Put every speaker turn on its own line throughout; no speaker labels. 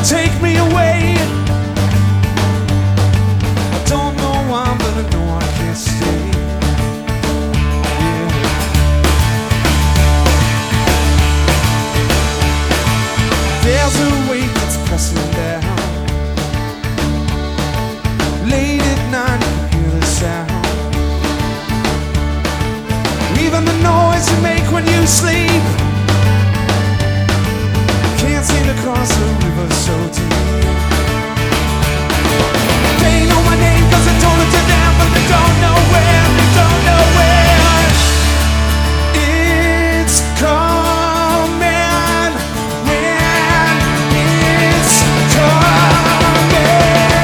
take me away. I don't know why, but I know I can't stay. Yeah. There's a weight that's pressing down. Late at night you can hear the sound. Even the noise you make when you sleep. Can't seem to cross a river so deep. They know my name 'cause I told it to them, but they don't know where, they don't know where. It's coming when it's coming.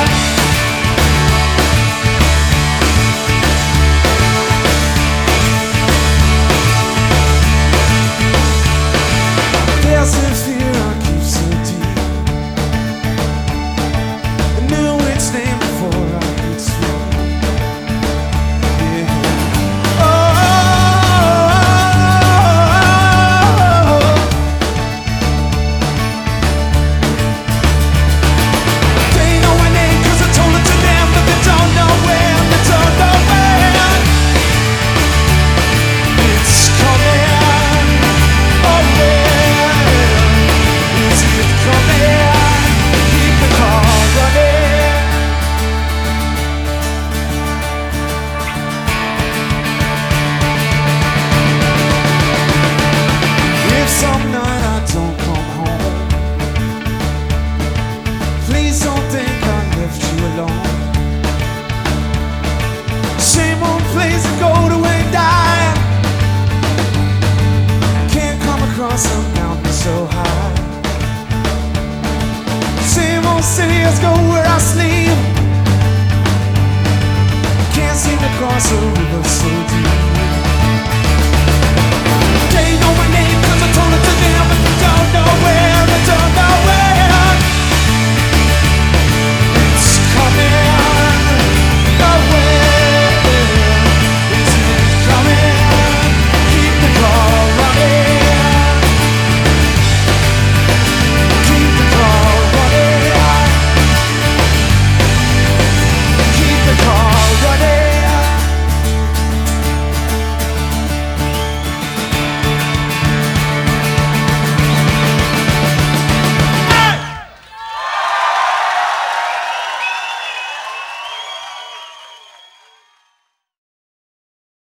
There's a fear I keep so deep. I knew its name before I could speak. Yeah. Oh, they know my name 'cause I told it to them, but they don't know where, they don't know where. It's coming. Oh yeah. Is it coming? Keep the car running. If some night I don't come home, please don't think I left you alone. Same old place to go to and die. Can't come across a